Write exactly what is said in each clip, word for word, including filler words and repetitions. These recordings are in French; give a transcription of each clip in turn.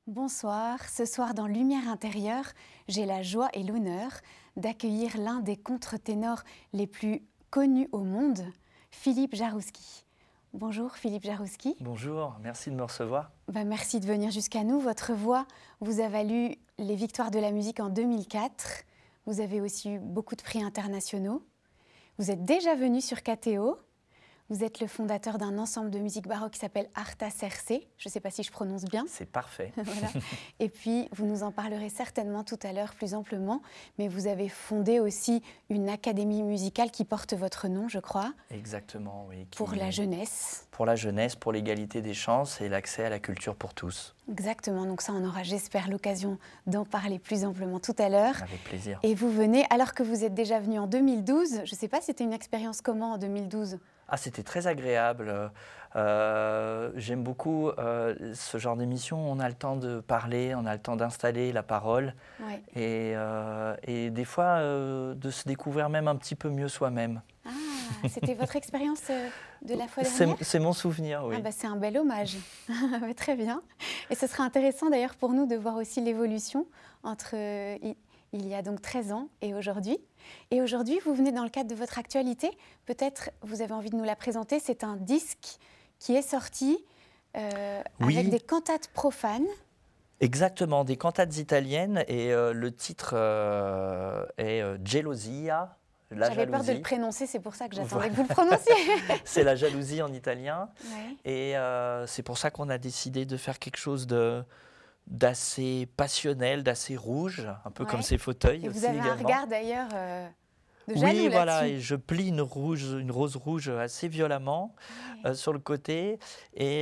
Bonsoir, ce soir dans Lumière intérieure, j'ai la joie et l'honneur d'accueillir l'un des contre-ténors les plus connus au monde, Philippe Jarouski. Bonjour Philippe Jarouski. Bonjour, merci de me recevoir. Ben, merci de venir jusqu'à nous. Votre voix vous a valu les victoires de la musique en deux mille quatre. Vous avez aussi eu beaucoup de prix internationaux. Vous êtes déjà venu sur K T O. Vous êtes le fondateur d'un ensemble de musique baroque qui s'appelle Arta Serse. Je ne sais pas si je prononce bien. C'est parfait. Voilà. Et puis, vous nous en parlerez certainement tout à l'heure plus amplement. Mais vous avez fondé aussi une académie musicale qui porte votre nom, je crois. Exactement, oui. Qui... Pour la jeunesse. Pour la jeunesse, pour l'égalité des chances et l'accès à la culture pour tous. Exactement. Donc ça, on aura, j'espère, l'occasion d'en parler plus amplement tout à l'heure. Avec plaisir. Et vous venez, alors que vous êtes déjà venu en deux mille douze. Je ne sais pas, c'était une expérience comment en deux mille douze ? Ah, c'était très agréable. Euh, j'aime beaucoup euh, ce genre d'émission. On a le temps de parler, on a le temps d'installer la parole. Ouais. Et, euh, et des fois, euh, de se découvrir même un petit peu mieux soi-même. Ah, c'était votre expérience euh, de la fois dernière ? C'est, c'est mon souvenir, oui. Ah bah, c'est un bel hommage. Très bien. Et ce sera intéressant d'ailleurs pour nous de voir aussi l'évolution entre... Euh, il y a donc treize ans et aujourd'hui. Et aujourd'hui, vous venez dans le cadre de votre actualité. Peut-être vous avez envie de nous la présenter. C'est un disque qui est sorti euh, oui. avec des cantates profanes. Exactement, des cantates italiennes. Et euh, le titre euh, est euh, Gelosia. La J'avais jalousie. peur de le prononcer, c'est pour ça que j'attendais que vous le prononciez. C'est la jalousie en italien. Ouais. Et euh, c'est pour ça qu'on a décidé de faire quelque chose de... d'assez passionnel, d'assez rouge, un peu ouais. comme ces fauteuils et aussi vous avez également. un regard d'ailleurs euh, de jaloux oui, voilà, là-dessus. et je plie une, rouge, une rose rouge assez violemment ouais. euh, sur le côté. Et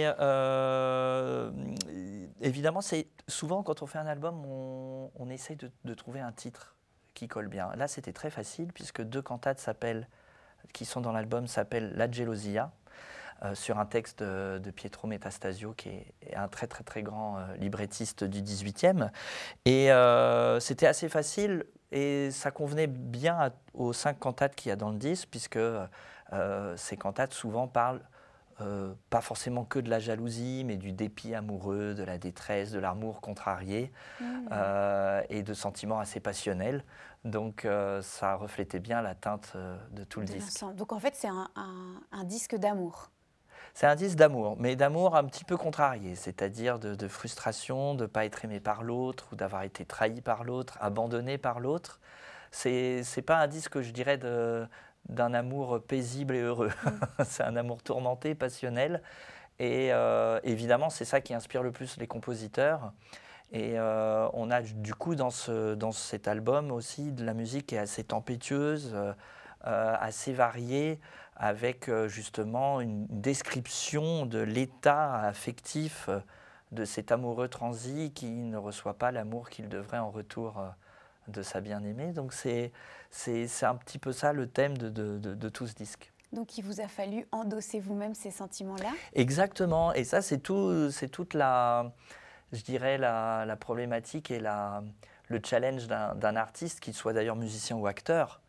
euh, évidemment, c'est souvent quand on fait un album, on, on essaye de, de trouver un titre qui colle bien. Là, c'était très facile puisque deux cantates s'appellent, qui sont dans l'album s'appellent La Gelosia. Euh, sur un texte de, de Pietro Metastasio, qui est, est un très très très grand euh, librettiste du dix-huitième. Et euh, c'était assez facile et ça convenait bien à, aux cinq cantates qu'il y a dans le disque, puisque euh, ces cantates souvent parlent euh, pas forcément que de la jalousie, mais du dépit amoureux, de la détresse, de l'amour contrarié mmh. euh, et de sentiments assez passionnels. Donc euh, ça reflétait bien la teinte euh, de tout le de disque. l'ensemble. Donc en fait, c'est un, un, un disque d'amour. C'est un disque d'amour, mais d'amour un petit peu contrarié, c'est-à-dire de, de frustration, de ne pas être aimé par l'autre ou d'avoir été trahi par l'autre, abandonné par l'autre. C'est c'est pas un disque, je dirais, de, d'un amour paisible et heureux. Mmh. C'est un amour tourmenté, passionnel. Et euh, évidemment, c'est ça qui inspire le plus les compositeurs. Et euh, on a du coup dans, ce, dans cet album aussi de la musique qui est assez tempétueuse, euh, assez variée, avec euh, justement une description de l'état affectif de cet amoureux transi qui ne reçoit pas l'amour qu'il devrait en retour euh, de sa bien-aimée. Donc c'est, c'est, c'est un petit peu ça le thème de, de, de, de tout ce disque. Donc il vous a fallu endosser vous-même ces sentiments-là ? Exactement, et ça c'est, tout, c'est toute la, je dirais, la, la problématique et la, le challenge d'un, d'un artiste, qu'il soit d'ailleurs musicien ou acteur.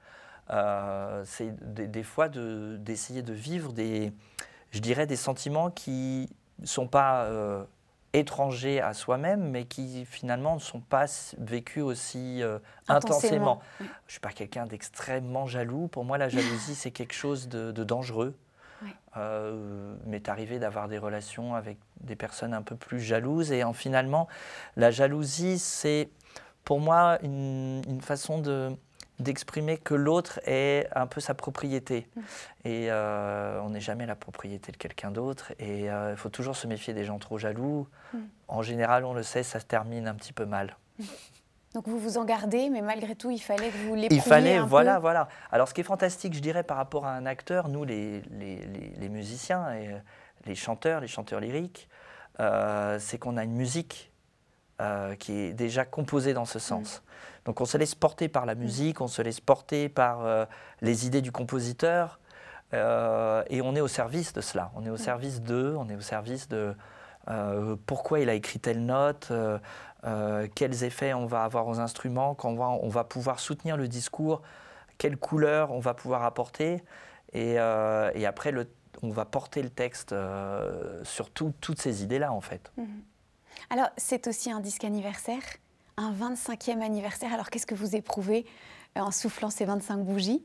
Euh, c'est des, des fois de, d'essayer de vivre des, je dirais, des sentiments qui ne sont pas euh, étrangers à soi-même, mais qui finalement ne sont pas vécus aussi euh, intensément. Oui. Je ne suis pas quelqu'un d'extrêmement jaloux. Pour moi, la jalousie, c'est quelque chose de, de dangereux. Oui. Euh, m'est arrivé d'avoir des relations avec des personnes un peu plus jalouses. Et en, finalement, la jalousie, c'est pour moi une, une façon de... d'exprimer que l'autre est un peu sa propriété. Mmh. Et euh, on n'est jamais la propriété de quelqu'un d'autre. Et il euh, faut toujours se méfier des gens trop jaloux. Mmh. En général, on le sait, ça se termine un petit peu mal. Mmh. Donc vous vous en gardez, mais malgré tout, il fallait que vous l'éprouviez Il fallait, un voilà, peu. voilà. Alors, ce qui est fantastique, je dirais, par rapport à un acteur, nous, les, les, les, les musiciens, et les chanteurs, les chanteurs lyriques, euh, c'est qu'on a une musique Euh, qui est déjà composé dans ce sens. Mmh. Donc on se laisse porter par la musique, mmh. on se laisse porter par euh, les idées du compositeur, euh, et on est au service de cela. On est au mmh. service d'eux, on est au service de euh, pourquoi il a écrit telle note, euh, euh, quels effets on va avoir aux instruments, quand on va, on va pouvoir soutenir le discours, quelle couleur on va pouvoir apporter, et, euh, et après le, on va porter le texte euh, sur tout, toutes ces idées-là en fait. Mmh. Alors, c'est aussi un disque anniversaire, un vingt-cinquième anniversaire. Alors, qu'est-ce que vous éprouvez euh, en soufflant ces vingt-cinq bougies?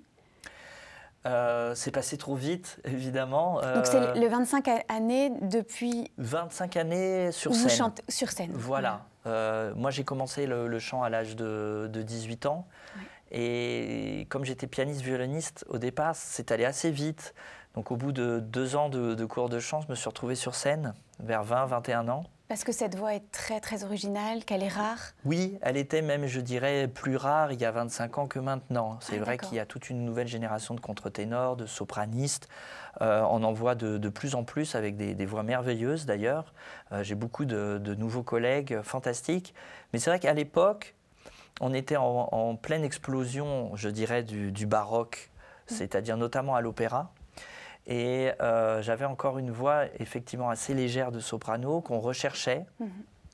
Euh, c'est passé trop vite, évidemment. Donc, c'est Euh, le vingt-cinq années depuis vingt-cinq années sur où vous scène. chantez sur scène. Voilà. Euh, moi, j'ai commencé le, le chant à l'âge de, de dix-huit ans. Ouais. Et comme j'étais pianiste-violoniste, au départ, c'est allé assez vite. Donc, au bout de deux ans de, de cours de chant, je me suis retrouvé sur scène, vers vingt, vingt et un ans. Parce que cette voix est très, très originale, qu'elle est rare. Oui, elle était même, je dirais, plus rare il y a vingt-cinq ans que maintenant. C'est Ah, vrai d'accord. qu'il y a toute une nouvelle génération de contre-ténors, de sopranistes. Euh, on en voit de, de plus en plus avec des, des voix merveilleuses d'ailleurs. Euh, j'ai beaucoup de, de nouveaux collègues fantastiques. Mais c'est vrai qu'à l'époque, on était en, en pleine explosion, je dirais, du, du baroque, mmh. c'est-à-dire notamment à l'opéra. Et euh, j'avais encore une voix effectivement assez légère de soprano qu'on recherchait. Mmh.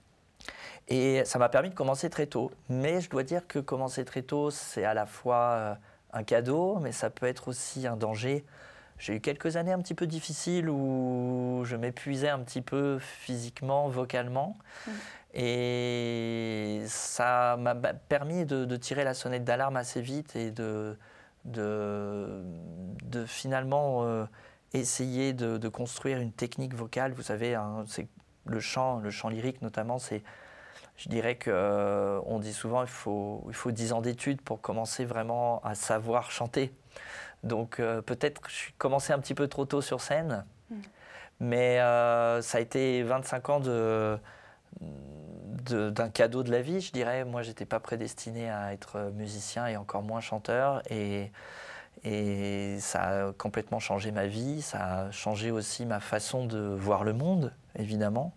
Et ça m'a permis de commencer très tôt. Mais je dois dire que commencer très tôt, c'est à la fois un cadeau, mais ça peut être aussi un danger. J'ai eu quelques années un petit peu difficiles où je m'épuisais un petit peu physiquement, vocalement. Mmh. Et ça m'a permis de, de tirer la sonnette d'alarme assez vite et de, de, de finalement euh, essayer de, de construire une technique vocale. Vous savez, hein, c'est le chant, le chant lyrique notamment, c'est... Je dirais qu'on euh, dit souvent qu'il faut, il faut dix ans d'études pour commencer vraiment à savoir chanter. Donc euh, peut-être que je suis commencé un petit peu trop tôt sur scène, mmh. mais euh, ça a été vingt-cinq ans de, de, d'un cadeau de la vie, je dirais. Moi, je n'étais pas prédestiné à être musicien et encore moins chanteur. Et, et ça a complètement changé ma vie. Ça a changé aussi ma façon de voir le monde, évidemment.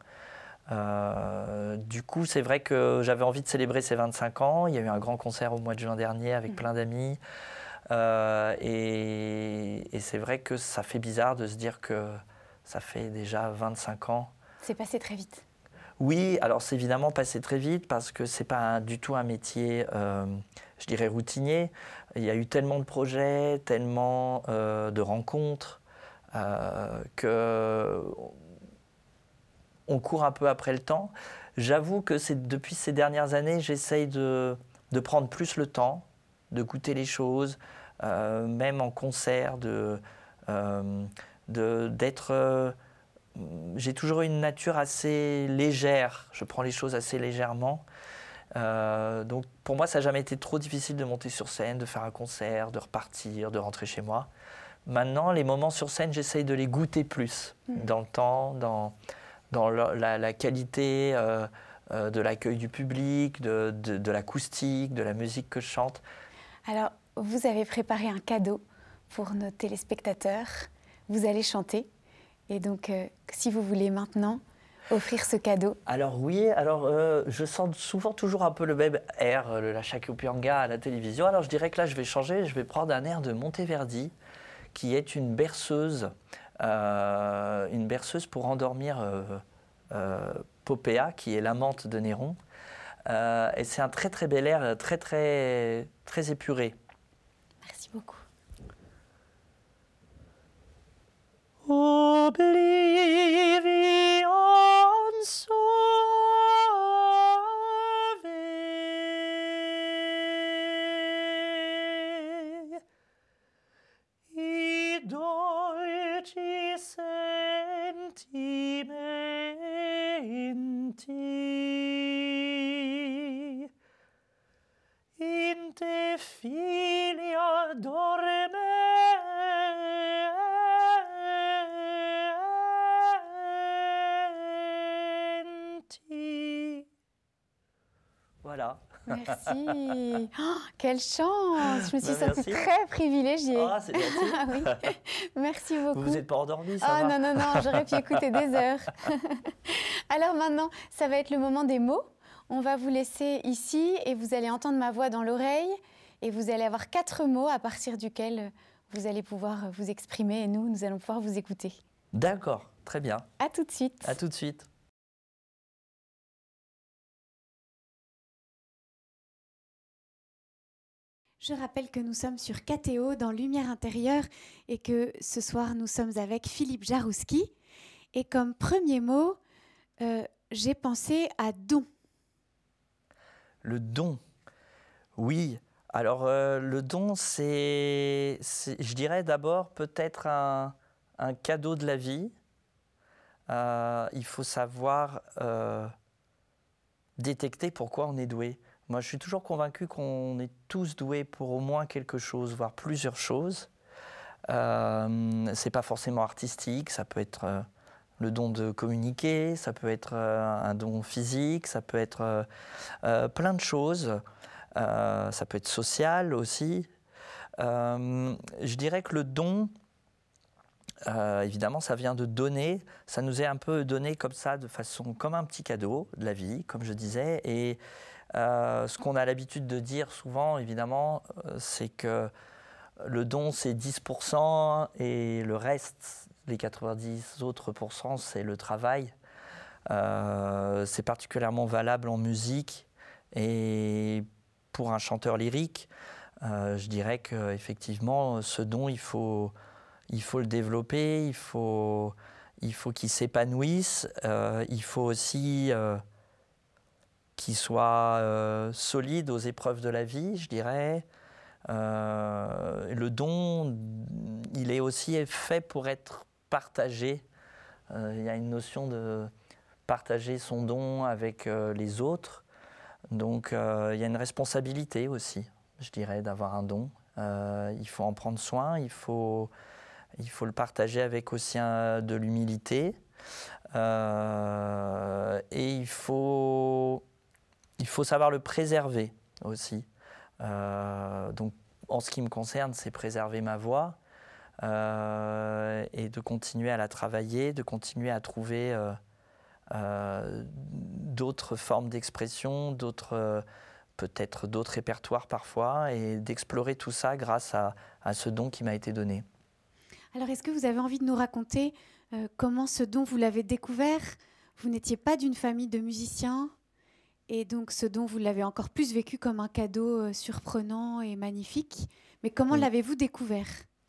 Euh, du coup, c'est vrai que j'avais envie de célébrer ces vingt-cinq ans. Il y a eu un grand concert au mois de juin dernier avec mmh. plein d'amis. Euh, et, et c'est vrai que ça fait bizarre de se dire que ça fait déjà vingt-cinq ans. C'est passé très vite. Oui, alors c'est évidemment passé très vite parce que c'est pas un, du tout un métier, euh, je dirais, routinier. Il y a eu tellement de projets, tellement euh, de rencontres euh, que... on court un peu après le temps. J'avoue que c'est, depuis ces dernières années, j'essaye de, de prendre plus le temps, de goûter les choses, euh, même en concert, de, euh, de, d'être... Euh, j'ai toujours une nature assez légère, je prends les choses assez légèrement. Euh, donc pour moi, ça n'a jamais été trop difficile de monter sur scène, de faire un concert, de repartir, de rentrer chez moi. Maintenant, les moments sur scène, j'essaye de les goûter plus, mmh. dans le temps, dans... dans la, la qualité euh, euh, de l'accueil du public, de, de, de l'acoustique, de la musique que je chante. Alors, vous avez préparé un cadeau pour nos téléspectateurs. Vous allez chanter. Et donc, euh, si vous voulez maintenant offrir ce cadeau. Alors oui, alors euh, je sens souvent toujours un peu le même air, le La Chakupyanga à la télévision. Alors je dirais que là, je vais changer, je vais prendre un air de Monteverdi, qui est une berceuse. Euh, une berceuse pour endormir euh, euh, Popéa, qui est l'amante de Néron. Euh, et c'est un très très bel air, très très, très épuré. Merci beaucoup. Oblivion suave, i dolci sentimenti in te filia dormenti. Voilà. Merci. Oh, quelle chance. Je me suis Ben, sentie très privilégiée. Ah, c'est gentil. Ah oui. Merci beaucoup. Vous vous êtes pas endormi, ça Ah va? non, non, non, j'aurais pu écouter des heures. Alors maintenant, ça va être le moment des mots. On va vous laisser ici et vous allez entendre ma voix dans l'oreille et vous allez avoir quatre mots à partir duquel vous allez pouvoir vous exprimer et nous, nous allons pouvoir vous écouter. D'accord, très bien. À tout de suite. À tout de suite. Je rappelle que nous sommes sur K T O dans Lumière intérieure et que ce soir nous sommes avec Philippe Jarouski. Et comme premier mot, euh, j'ai pensé à don. Le don, oui. Alors, euh, le don, c'est, c'est, je dirais d'abord peut-être un, un cadeau de la vie. Euh, il faut savoir euh, détecter pourquoi on est doué. Moi, je suis toujours convaincu qu'on est tous doués pour au moins quelque chose, voire plusieurs choses. Euh, c'est pas forcément artistique, ça peut être euh, le don de communiquer, ça peut être euh, un don physique, ça peut être euh, euh, plein de choses. Euh, ça peut être social aussi. Euh, je dirais que le don, euh, évidemment, ça vient de donner. Ça nous est un peu donné comme ça, de façon comme un petit cadeau de la vie, comme je disais. Et euh, ce qu'on a l'habitude de dire souvent, évidemment, euh, c'est que le don, c'est dix pour cent et le reste, les quatre-vingt-dix autres pourcents, c'est le travail. Euh, c'est particulièrement valable en musique et pour un chanteur lyrique, euh, je dirais qu'effectivement, ce don, il faut, il faut le développer, il faut, il faut qu'il s'épanouisse, euh, il faut aussi euh, qu'il soit euh, solide aux épreuves de la vie, je dirais. Euh, le don, il est aussi fait pour être partagé. Euh, il y a une notion de partager son don avec euh, les autres. Donc euh, il y a une responsabilité aussi, je dirais, d'avoir un don. Euh, il faut en prendre soin, il faut, il faut le partager avec aussi un, de l'humilité. Euh, et il faut, il faut savoir le préserver aussi. Euh, donc en ce qui me concerne, c'est préserver ma voix euh, et de continuer à la travailler, de continuer à trouver euh, euh, d'autres formes d'expression, d'autres, euh, peut-être d'autres répertoires parfois, et d'explorer tout ça grâce à, à ce don qui m'a été donné. Alors, est-ce que vous avez envie de nous raconter euh, comment ce don vous l'avez découvert? Vous n'étiez pas d'une famille de musiciens, et donc ce don, vous l'avez encore plus vécu comme un cadeau euh, surprenant et magnifique. Mais comment Oui. l'avez-vous découvert?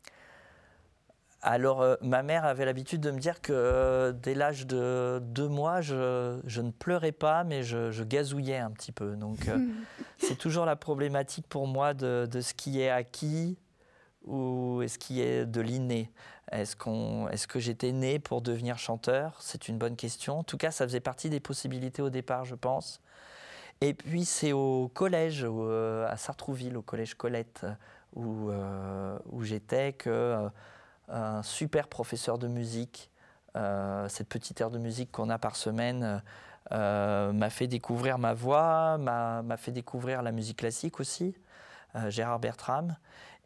Alors, euh, ma mère avait l'habitude de me dire que euh, dès l'âge de deux mois, je, je ne pleurais pas, mais je, je gazouillais un petit peu. Donc, euh, c'est toujours la problématique pour moi de, de ce qui est acquis ou est-ce qui est de l'inné. Est-ce qu'on, est-ce que j'étais né pour devenir chanteur? C'est une bonne question. En tout cas, ça faisait partie des possibilités au départ, je pense. Et puis, c'est au collège, au, euh, à Sartrouville, au collège Colette, où, euh, où j'étais, que... Euh, un super professeur de musique, euh, cette petite heure de musique qu'on a par semaine, euh, m'a fait découvrir ma voix, m'a, m'a fait découvrir la musique classique aussi, euh, Gérard Bertram,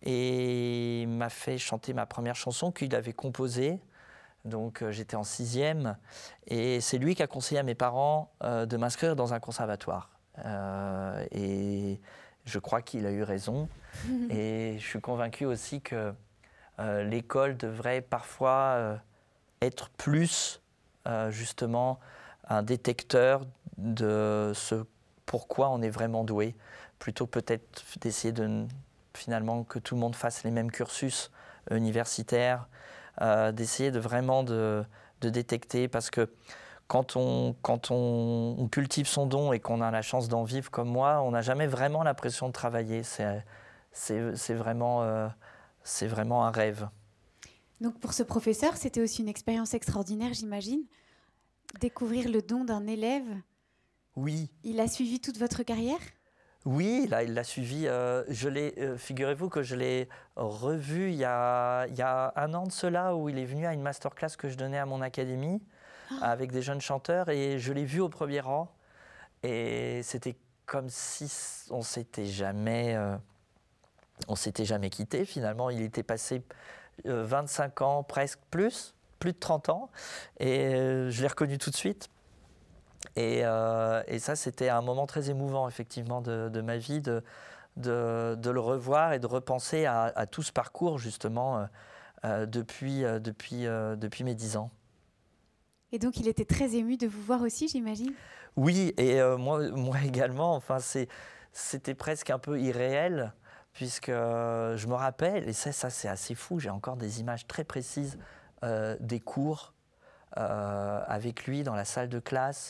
et m'a fait chanter ma première chanson qu'il avait composée. Donc euh, j'étais en sixième, et c'est lui qui a conseillé à mes parents euh, de m'inscrire dans un conservatoire. Euh, et je crois qu'il a eu raison, et je suis convaincu aussi que Euh, l'école devrait parfois euh, être plus euh, justement un détecteur de ce pourquoi on est vraiment doué, plutôt peut-être d'essayer de finalement que tout le monde fasse les mêmes cursus universitaires, euh, d'essayer de vraiment de, de détecter, parce que quand on, quand on, on cultive son don et qu'on a la chance d'en vivre comme moi, on n'a jamais vraiment l'impression de travailler. C'est, c'est, c'est vraiment... Euh, C'est vraiment un rêve. Donc pour ce professeur, c'était aussi une expérience extraordinaire, j'imagine. Découvrir le don d'un élève. Oui. Il a suivi toute votre carrière? Oui, là, il l'a suivi. Euh, je l'ai, euh, figurez-vous que je l'ai revu il y, a, il y a un an de cela, où il est venu à une masterclass que je donnais à mon académie oh. avec des jeunes chanteurs, et je l'ai vu au premier rang. Et c'était comme si on s'était jamais... Euh, On ne s'était jamais quitté, finalement. Il était passé euh, vingt-cinq ans, presque plus, plus de trente ans. Et euh, je l'ai reconnu tout de suite. Et, euh, et ça, c'était un moment très émouvant, effectivement, de, de ma vie, de, de, de le revoir et de repenser à, à tout ce parcours, justement, euh, euh, depuis, euh, depuis, euh, depuis mes dix ans. Et donc, il était très ému de vous voir aussi, j'imagine? Oui, et euh, moi, moi également. Enfin, c'est, c'était presque un peu irréel, puisque euh, je me rappelle, et ça, ça c'est assez fou, j'ai encore des images très précises euh, des cours euh, avec lui dans la salle de classe,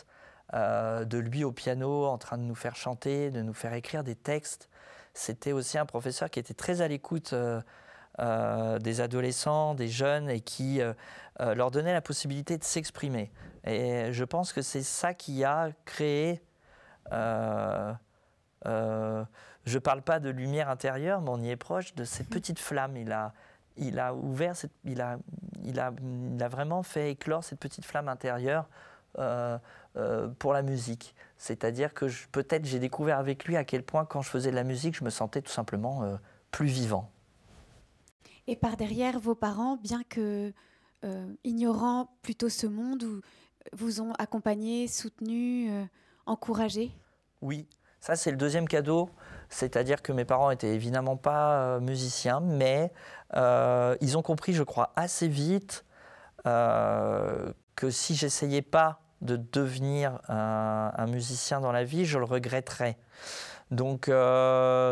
euh, de lui au piano en train de nous faire chanter, de nous faire écrire des textes. C'était aussi un professeur qui était très à l'écoute euh, euh, des adolescents, des jeunes, et qui euh, euh, leur donnait la possibilité de s'exprimer. Et je pense que c'est ça qui a créé... Euh, euh, je ne parle pas de lumière intérieure, mais on y est proche, de cette petite flamme. Il a, il a ouvert, cette, il, a, il, a, il a vraiment fait éclore cette petite flamme intérieure euh, euh, pour la musique. C'est-à-dire que je, peut-être j'ai découvert avec lui à quel point, quand je faisais de la musique, je me sentais tout simplement euh, plus vivant. Et par derrière, vos parents, bien que euh, ignorant plutôt ce monde, vous ont accompagné, soutenu, euh, encouragé? Oui, ça c'est le deuxième cadeau. C'est-à-dire que mes parents n'étaient évidemment pas euh, musiciens, mais euh, ils ont compris, je crois, assez vite euh, que si j'essayais pas de devenir un, un musicien dans la vie, je le regretterais. Donc, euh,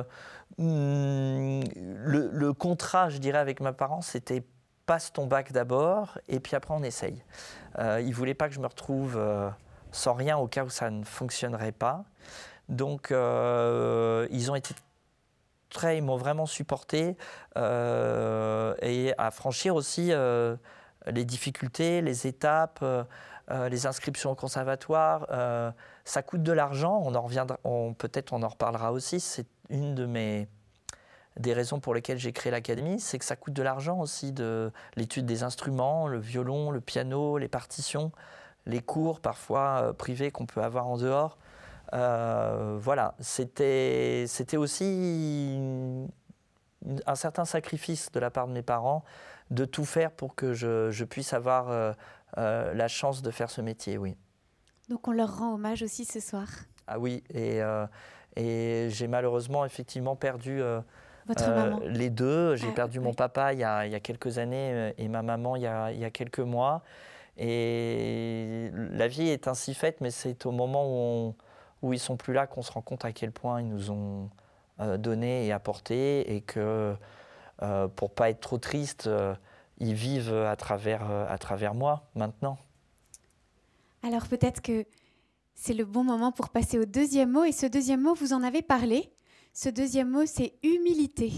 le, le contrat, je dirais, avec mes parents, c'était passe ton bac d'abord, et puis après on essaye. Euh, ils ne voulaient pas que je me retrouve euh, sans rien au cas où ça ne fonctionnerait pas. Donc, euh, ils ont été très, ils m'ont vraiment supporté euh, et à franchir aussi euh, les difficultés, les étapes, euh, les inscriptions au conservatoire. Euh, ça coûte de l'argent, on en reviendra, on, peut-être on en reparlera aussi. C'est une de mes des raisons pour lesquelles j'ai créé l'académie, c'est que ça coûte de l'argent aussi, de l'étude des instruments, le violon, le piano, les partitions, les cours parfois euh, privés qu'on peut avoir en dehors. Euh, voilà, c'était, c'était aussi une, un certain sacrifice de la part de mes parents de tout faire pour que je, je puisse avoir euh, euh, la chance de faire ce métier, oui. Donc on leur rend hommage aussi ce soir. Ah oui, et, euh, et j'ai malheureusement effectivement perdu euh, Votre euh, maman. les deux. J'ai Ah, perdu oui. mon papa il y, a, il y a quelques années et ma maman il y a, il y a quelques mois. Et la vie est ainsi faite, mais c'est au moment où on, où ils ne sont plus là qu'on se rend compte à quel point ils nous ont euh, donné et apporté, et que euh, pour ne pas être trop triste, euh, ils vivent à travers, euh, à travers moi maintenant. Alors peut-être que c'est le bon moment pour passer au deuxième mot, et ce deuxième mot, vous en avez parlé. Ce deuxième mot, c'est humilité.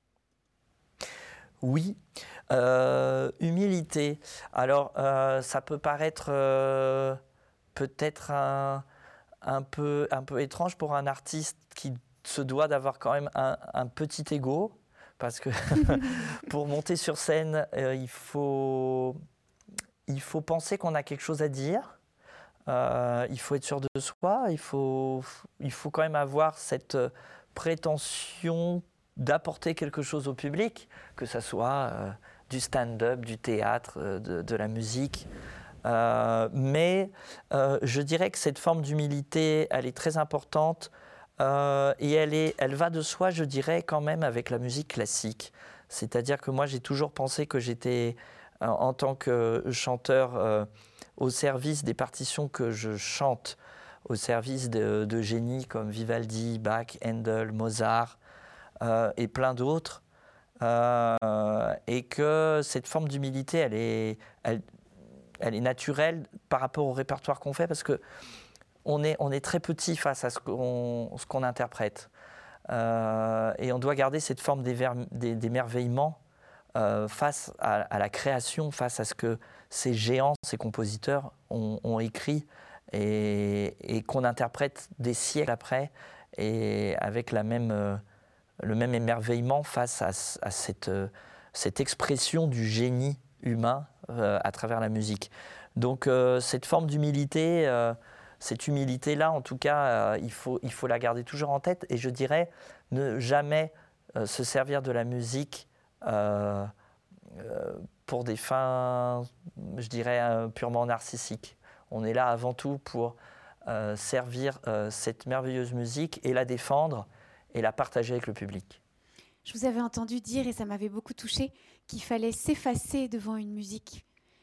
Oui, euh, humilité. Alors, euh, ça peut paraître euh, peut-être un, un, peu, un peu étrange pour un artiste qui se doit d'avoir quand même un, un petit ego, parce que pour monter sur scène, euh, il faut, il faut penser qu'on a quelque chose à dire, euh, il faut être sûr de soi, il faut, il faut quand même avoir cette prétention d'apporter quelque chose au public, que ce soit euh, du stand-up, du théâtre, euh, de, de la musique. Euh, mais euh, je dirais que cette forme d'humilité, elle est très importante euh, et elle, est, elle va de soi, je dirais, quand même avec la musique classique. C'est-à-dire que moi, j'ai toujours pensé que j'étais, euh, en tant que chanteur, euh, au service des partitions que je chante, au service de, de génies comme Vivaldi, Bach, Handel, Mozart, Euh, et plein d'autres, euh, et que cette forme d'humilité, elle est, elle, elle est naturelle par rapport au répertoire qu'on fait, parce qu'on est, on est très petit face à ce qu'on, ce qu'on interprète. Euh, et on doit garder cette forme d'émerveillement euh, face à, à la création, face à ce que ces géants, ces compositeurs ont, ont écrit, et, et qu'on interprète des siècles après, et avec la même... Euh, le même émerveillement face à, à cette, euh, cette expression du génie humain euh, à travers la musique. Donc euh, cette forme d'humilité, euh, cette humilité-là, en tout cas, euh, il faut, il faut la garder toujours en tête, et je dirais ne jamais euh, se servir de la musique euh, euh, pour des fins, je dirais, euh, purement narcissiques. On est là avant tout pour euh, servir euh, cette merveilleuse musique et la défendre, et la partager avec le public. Je vous avais entendu dire, et ça m'avait beaucoup touchée, qu'il fallait s'effacer devant une musique.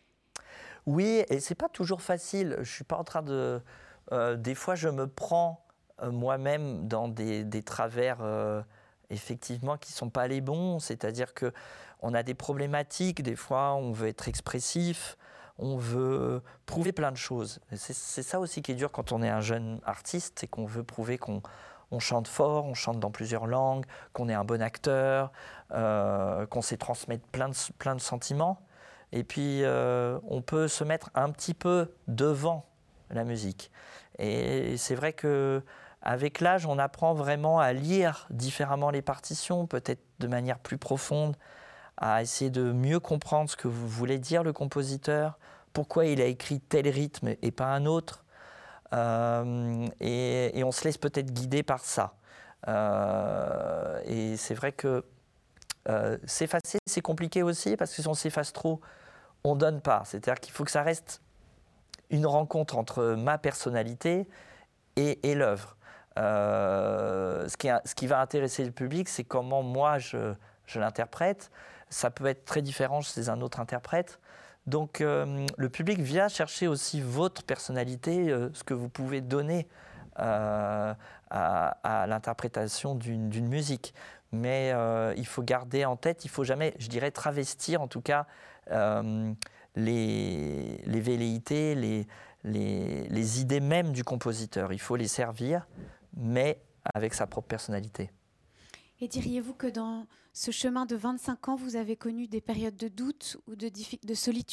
Oui, et c'est pas toujours facile. Je suis pas en train de... Euh, des fois, je me prends euh, moi-même dans des, des travers, euh, effectivement, qui sont pas les bons. C'est-à-dire qu'on a des problématiques. Des fois, on veut être expressif. on veut prouver plein de choses. C'est, c'est ça aussi qui est dur quand on est un jeune artiste, c'est qu'on veut prouver qu'on on chante fort, on chante dans plusieurs langues, qu'on est un bon acteur, euh, qu'on sait transmettre plein de, plein de sentiments. Et puis, euh, on peut se mettre un petit peu devant la musique. Et c'est vrai qu'avec l'âge, on apprend vraiment à lire différemment les partitions, peut-être de manière plus profonde, à essayer de mieux comprendre ce que vous voulez dire le compositeur, pourquoi il a écrit tel rythme et pas un autre. Euh, et, et on se laisse peut-être guider par ça. Euh, et c'est vrai que euh, s'effacer, c'est compliqué aussi, parce que si on s'efface trop, on ne donne pas. C'est-à-dire qu'il faut que ça reste une rencontre entre ma personnalité et, et l'œuvre. Euh, ce, qui, ce qui va intéresser le public, c'est comment moi je, je l'interprète. Ça peut être très différent chez un autre interprète. Donc euh, le public vient chercher aussi votre personnalité, euh, ce que vous pouvez donner euh, à, à l'interprétation d'une, d'une musique. Mais euh, il faut garder en tête, il ne faut jamais, je dirais, travestir en tout cas euh, les, les velléités, les, les, les idées même du compositeur. Il faut les servir, mais avec sa propre personnalité. Et diriez-vous que dans ce chemin de vingt-cinq ans, vous avez connu des périodes de doute ou de, de solitude ?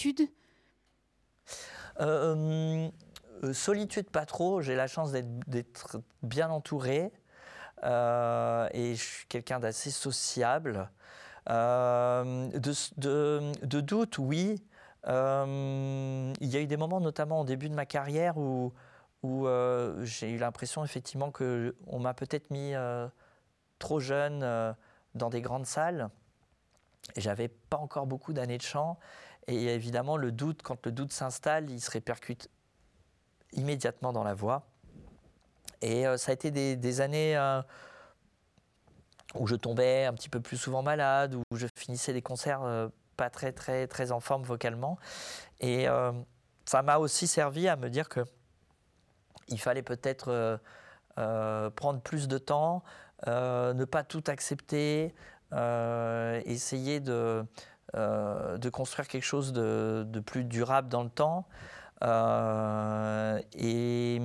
euh, euh, Solitude, pas trop. J'ai la chance d'être, d'être bien entouré. Euh, et je suis quelqu'un d'assez sociable. Euh, de, de, de doute, oui. Euh, il y a eu des moments, notamment au début de ma carrière, où, où euh, j'ai eu l'impression effectivement qu'on m'a peut-être mis euh, trop jeune euh, dans des grandes salles. Et j'avais pas encore beaucoup d'années de chant. Et évidemment, le doute, quand le doute s'installe, il se répercute immédiatement dans la voix. Et euh, ça a été des, des années euh, où je tombais un petit peu plus souvent malade, où je finissais des concerts euh, pas très, très, très en forme vocalement. Et euh, ça m'a aussi servi à me dire qu'il fallait peut-être euh, euh, prendre plus de temps, euh, ne pas tout accepter, euh, essayer de, euh, de construire quelque chose de, de plus durable dans le temps. Euh, et...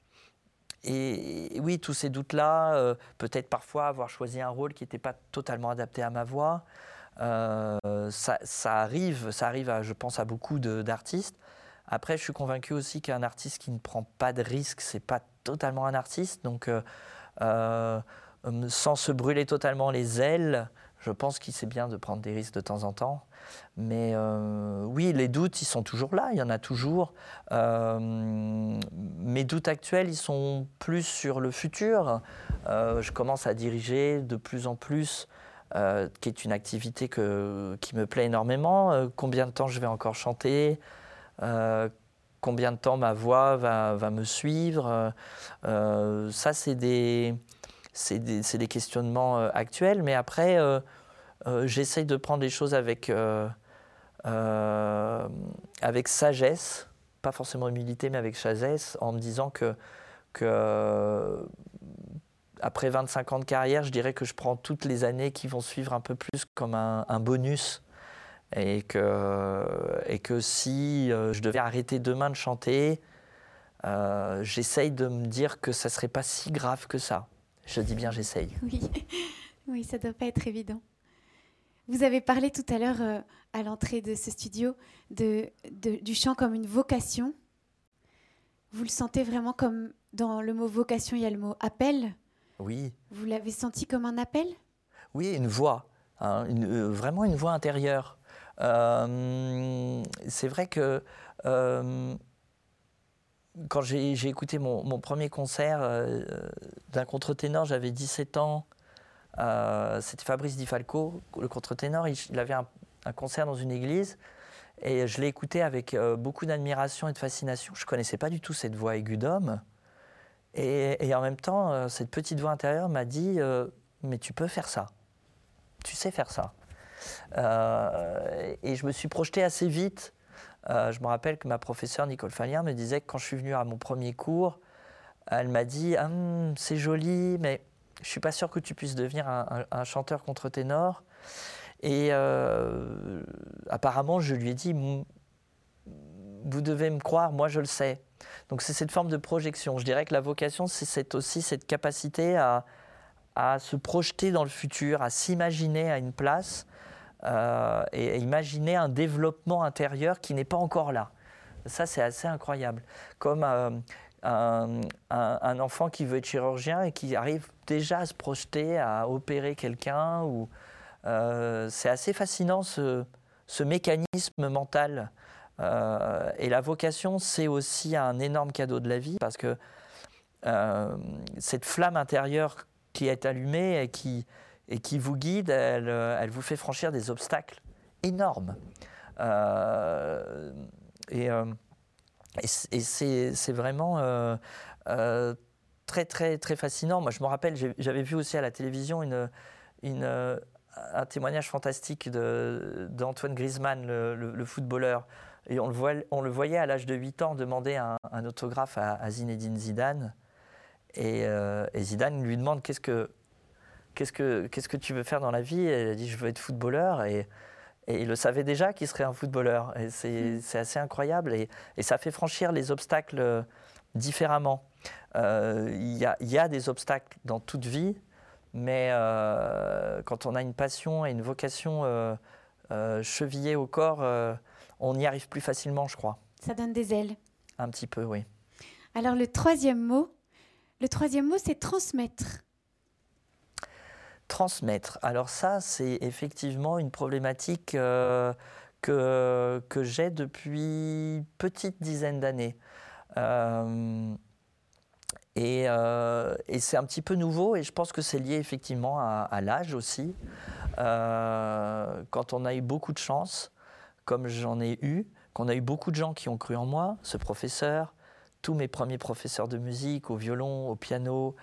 Et oui, tous ces doutes-là, euh, peut-être parfois avoir choisi un rôle qui n'était pas totalement adapté à ma voix, euh, ça, ça arrive, ça arrive à, je pense, à beaucoup de, d'artistes. Après, je suis convaincu aussi qu'un artiste qui ne prend pas de risques, c'est pas totalement un artiste. Donc, euh, euh, sans se brûler totalement les ailes, je pense qu'il c'est bien de prendre des risques de temps en temps. Mais euh, oui, les doutes, ils sont toujours là, il y en a toujours. Euh, mes doutes actuels, ils sont plus sur le futur. Euh, je commence à diriger de plus en plus, euh, qui est une activité que, qui me plaît énormément. Euh, combien de temps je vais encore chanter ? euh, Combien de temps ma voix va, va me suivre ? euh, Ça, c'est des, c'est des, c'est des questionnements euh, actuels. Mais après... Euh, Euh, j'essaye de prendre les choses avec, euh, euh, avec sagesse, pas forcément humilité, mais avec sagesse, en me disant que, que euh, après vingt-cinq ans de carrière, je dirais que je prends toutes les années qui vont suivre un peu plus comme un, un bonus, et que, et que si euh, je devais arrêter demain de chanter, euh, j'essaye de me dire que ça ne serait pas si grave que ça. Je dis bien j'essaye. Oui, oui, ça ne doit pas être évident. Vous avez parlé tout à l'heure, euh, à l'entrée de ce studio, de, de, du chant comme une vocation. Vous le sentez vraiment comme, dans le mot vocation, il y a le mot appel. Oui. Vous l'avez senti comme un appel ? Oui, une voix, hein, une, euh, vraiment une voix intérieure. Euh, c'est vrai que euh, quand j'ai, j'ai écouté mon, mon premier concert euh, d'un contre-ténor, j'avais dix-sept ans. Euh, c'était Fabrice Di Falco, le contre-ténor. Il, il avait un, un concert dans une église et je l'ai écouté avec euh, beaucoup d'admiration et de fascination. Je ne connaissais pas du tout cette voix aiguë d'homme. Et, et en même temps, euh, cette petite voix intérieure m'a dit euh, « mais tu peux faire ça, tu sais faire ça ». Euh, et je me suis projeté assez vite. Euh, je me rappelle que ma professeure Nicole Fallien me disait que quand je suis venu à mon premier cours, elle m'a dit ah, « c'est joli, mais je ne suis pas sûre que tu puisses devenir un, un, un chanteur contre-ténor ». Et euh, apparemment, je lui ai dit vous devez me croire, moi je le sais. Donc c'est cette forme de projection. Je dirais que la vocation, c'est cette, aussi cette capacité à, à se projeter dans le futur, à s'imaginer à une place euh, et à imaginer un développement intérieur qui n'est pas encore là. Ça, c'est assez incroyable. Comme euh, un, un, un enfant qui veut être chirurgien et qui arrive déjà à se projeter, à opérer quelqu'un. Ou, euh, c'est assez fascinant ce, ce mécanisme mental. Euh, et la vocation, c'est aussi un énorme cadeau de la vie parce que euh, cette flamme intérieure qui est allumée et qui, et qui vous guide, elle, elle vous fait franchir des obstacles énormes. Euh, et, euh, et, et c'est, c'est vraiment euh, euh, très, très, très fascinant. Moi, je me rappelle, j'avais vu aussi à la télévision une, une, un témoignage fantastique de, d'Antoine Griezmann, le, le, le footballeur. Et on le, voit, on le voyait à l'âge de huit ans demander un, un autographe à, à Zinedine Zidane. Et, euh, et Zidane lui demande qu'est-ce que, qu'est-ce, que, qu'est-ce que tu veux faire dans la vie. Et elle dit je veux être footballeur. Et, et il le savait déjà qu'il serait un footballeur. Et c'est, c'est assez incroyable. Et, et ça fait franchir les obstacles différemment. Euh, il y a, il y a des obstacles dans toute vie. Mais euh, quand on a une passion et une vocation euh, euh, chevillée au corps, euh, on y arrive plus facilement, je crois. Ça donne des ailes. Un petit peu, oui. Alors le troisième mot, le troisième mot, c'est transmettre. Transmettre. Alors ça, c'est effectivement une problématique euh, que, que j'ai depuis petite dizaine d'années. Euh, et, euh, et c'est un petit peu nouveau et je pense que c'est lié effectivement à, à l'âge aussi. Euh, quand on a eu beaucoup de chance, comme j'en ai eu, qu'on a eu beaucoup de gens qui ont cru en moi, ce professeur, tous mes premiers professeurs de musique, au violon, au piano,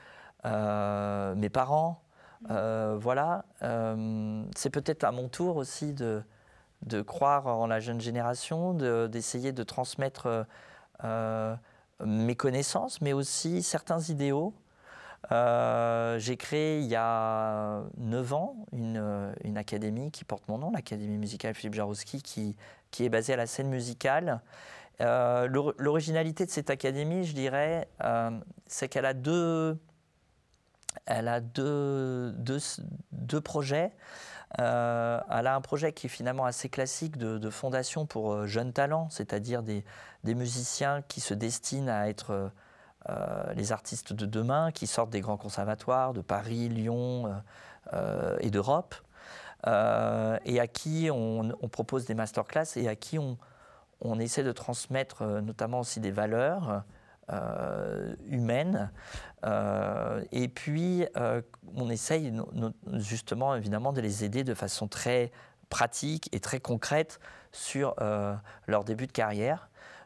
euh, mes parents, euh, voilà. Euh, c'est peut-être à mon tour aussi de, de croire en la jeune génération, de, d'essayer de transmettre euh, mes connaissances, mais aussi certains idéaux. Euh, j'ai créé il y a neuf ans une, une académie qui porte mon nom, l'Académie musicale Philippe Jaroussky, qui, qui est basée à la scène musicale. Euh, l'originalité de cette académie, je dirais, euh, c'est qu'elle a deux, elle a deux, deux, deux projets. Euh, elle a un projet qui est finalement assez classique de, de fondation pour jeunes talents, c'est-à-dire des, des musiciens qui se destinent à être euh, les artistes de demain, qui sortent des grands conservatoires de Paris, Lyon euh, et d'Europe, euh, et à qui on, on propose des masterclass et à qui on, on essaie de transmettre euh, notamment aussi des valeurs euh, humaines. Euh, et puis, euh, on essaye no, no, justement, évidemment, de les aider de façon très pratique et très concrète sur euh, leur début de carrière.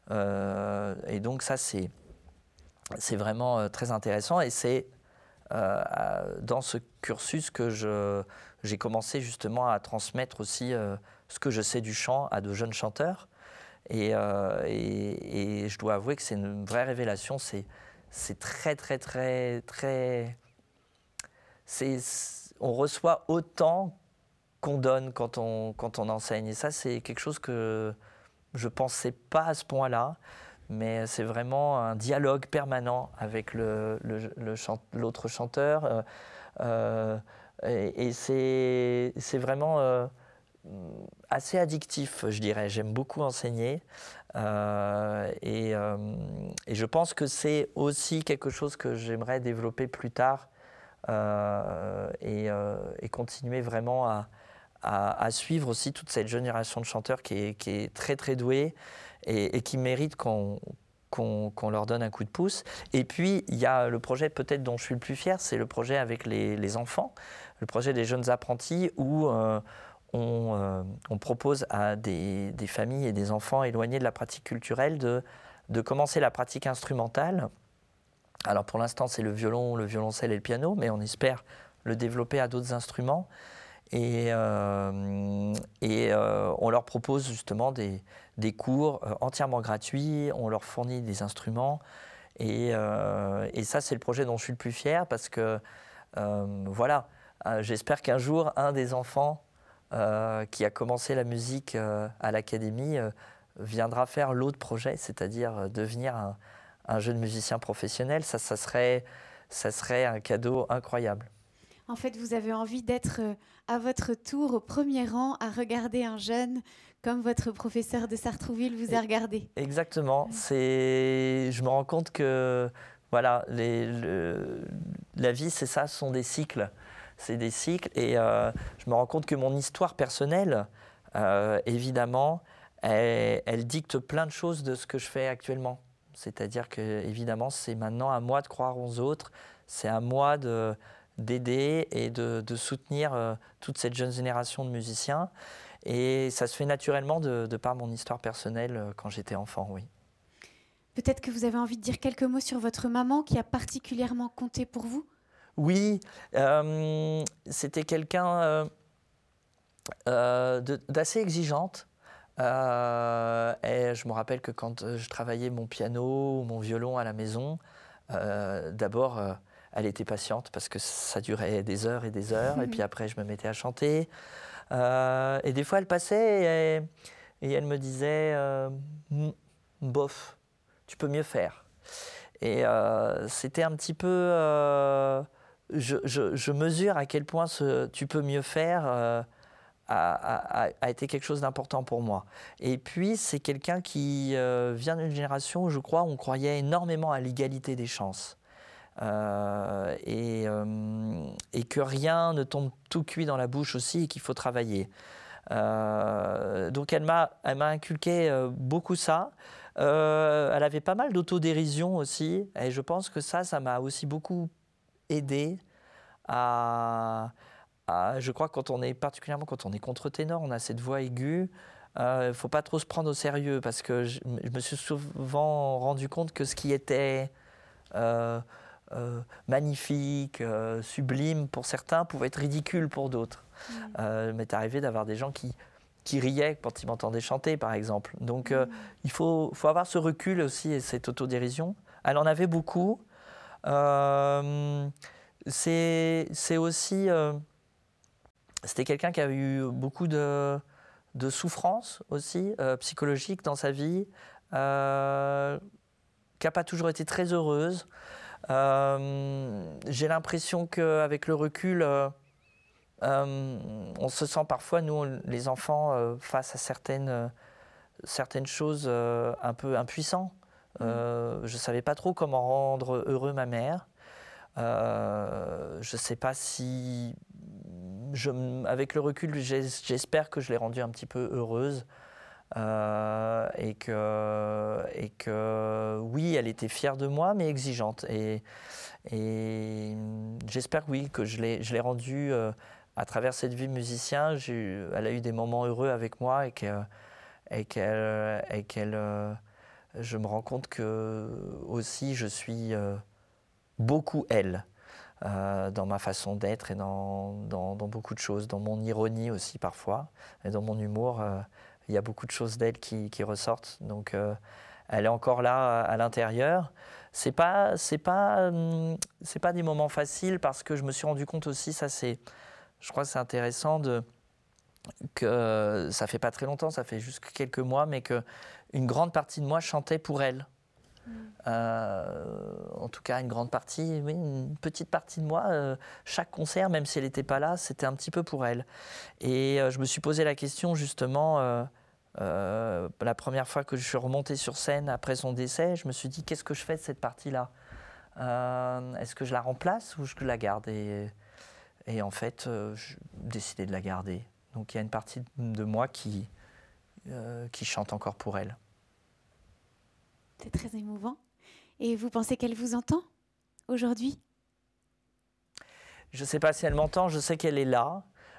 Euh, et donc, ça, c'est, c'est vraiment euh, très intéressant. Et c'est euh, dans ce cursus que je, j'ai commencé justement à transmettre aussi euh, ce que je sais du chant à de jeunes chanteurs. Et, euh, et, et je dois avouer que c'est une vraie révélation. C'est, c'est très, très, très, très... C'est, on reçoit autant qu'on donne quand on, quand on enseigne. Et ça, c'est quelque chose que je ne pensais pas à ce point-là. Mais c'est vraiment un dialogue permanent avec le, le, le chant, l'autre chanteur. Euh, euh, et, et c'est, c'est vraiment... Euh, assez addictif, je dirais. J'aime beaucoup enseigner euh, et, euh, et je pense que c'est aussi quelque chose que j'aimerais développer plus tard euh, et, euh, et continuer vraiment à, à, à suivre aussi toute cette génération de chanteurs qui est, qui est très très douée et, et qui mérite qu'on, qu'on, qu'on leur donne un coup de pouce. Et puis il y a le projet peut-être dont je suis le plus fier, c'est le projet avec les, les enfants, le projet des jeunes apprentis où euh, On, euh, on propose à des, des familles et des enfants éloignés de la pratique culturelle de, de commencer la pratique instrumentale. Alors pour l'instant, c'est le violon, le violoncelle et le piano, mais on espère le développer à d'autres instruments. Et, euh, et euh, on leur propose justement des, des cours entièrement gratuits, on leur fournit des instruments. Et, euh, et ça, c'est le projet dont je suis le plus fier parce que, euh, voilà, euh, j'espère qu'un jour, un des enfants Euh, qui a commencé la musique euh, à l'académie, euh, viendra faire l'autre projet, c'est-à-dire devenir un, un jeune musicien professionnel. Ça, ça serait, ça serait un cadeau incroyable. En fait, vous avez envie d'être à votre tour au premier rang à regarder un jeune comme votre professeur de Sartrouville vous a regardé. Exactement. C'est... Je me rends compte que voilà, les, le... la vie, c'est ça, ce sont des cycles. C'est des cycles. Et euh, je me rends compte que mon histoire personnelle, euh, évidemment, elle, elle dicte plein de choses de ce que je fais actuellement. C'est-à-dire que, évidemment, c'est maintenant à moi de croire aux autres. C'est à moi de... d'aider et de, de soutenir euh, toute cette jeune génération de musiciens. Et ça se fait naturellement de, de par mon histoire personnelle euh, quand j'étais enfant, oui. Peut-être que vous avez envie de dire quelques mots sur votre maman qui a particulièrement compté pour vous? Oui, euh, c'était quelqu'un euh, euh, de- d'assez exigeante. Euh, et je me rappelle que quand je travaillais mon piano ou mon violon à la maison, euh, d'abord... Euh, elle était patiente parce que ça durait des heures et des heures. Et puis après, je me mettais à chanter. Euh, et des fois, elle passait et, et elle me disait euh, « bof, tu peux mieux faire ». Et euh, c'était un petit peu... Euh, je, je, je mesure à quel point ce « tu peux mieux faire euh, » a, a, a été quelque chose d'important pour moi. Et puis, c'est quelqu'un qui euh, vient d'une génération où, je crois, on croyait énormément à l'égalité des chances. Euh, et, euh, et que rien ne tombe tout cuit dans la bouche aussi et qu'il faut travailler. Euh, donc elle m'a, elle m'a inculqué euh, beaucoup ça. Euh, elle avait pas mal d'autodérision aussi et je pense que ça, ça m'a aussi beaucoup aidé à, à je crois quand on est, particulièrement quand on est contre-ténor, on a cette voix aiguë. Il euh, ne faut pas trop se prendre au sérieux parce que je, je me suis souvent rendu compte que ce qui était... Euh, Euh, magnifique, euh, sublime pour certains, pouvait être ridicule pour d'autres. Mmh. Euh, il m'est arrivé d'avoir des gens qui, qui riaient quand ils m'entendaient chanter, par exemple. Donc, mmh. euh, il faut, faut avoir ce recul aussi et cette autodérision. Elle en avait beaucoup. Euh, c'est, c'est aussi... Euh, c'était quelqu'un qui avait eu beaucoup de, de souffrances aussi, euh, psychologiques dans sa vie, euh, qui n'a pas toujours été très heureuse. Euh, j'ai l'impression qu'avec le recul, euh, euh, on se sent parfois, nous, les enfants, euh, face à certaines, euh, certaines choses euh, un peu impuissants. Euh, je ne savais pas trop comment rendre heureux ma mère. Euh, je ne sais pas si, je, avec le recul, j'espère que je l'ai rendue un petit peu heureuse. Euh, et, que, et que oui, elle était fière de moi, mais exigeante. Et, et j'espère que oui, que je l'ai, je l'ai rendue euh, à travers cette vie de musicien. J'ai, elle a eu des moments heureux avec moi et, que, et qu'elle, et qu'elle euh, je me rends compte que aussi je suis euh, beaucoup elle. Euh, dans ma façon d'être et dans, dans, dans beaucoup de choses, dans mon ironie aussi parfois, et dans mon humour. Euh, il y a beaucoup de choses d'elle qui, qui ressortent. Donc, euh, elle est encore là à, à l'intérieur. C'est pas, c'est pas, hum, c'est pas des moments faciles parce que je me suis rendu compte aussi, ça c'est, je crois que c'est intéressant de, que ça fait pas très longtemps, ça fait juste quelques mois, mais que une grande partie de moi chantait pour elle. Mmh. Euh, en tout cas, une grande partie, oui, une petite partie de moi, euh, chaque concert, même si elle n'était pas là, c'était un petit peu pour elle. Et euh, je me suis posé la question justement, euh, euh, la première fois que je suis remonté sur scène après son décès, je me suis dit, qu'est-ce que je fais de cette partie-là ? euh, Est-ce que je la remplace ou je la garde ? et, et en fait, euh, j'ai décidé de la garder. Donc il y a une partie de moi qui, euh, qui chante encore pour elle. C'est très émouvant. Et vous pensez qu'elle vous entend aujourd'hui ? Je ne sais pas si elle m'entend, je sais qu'elle est là.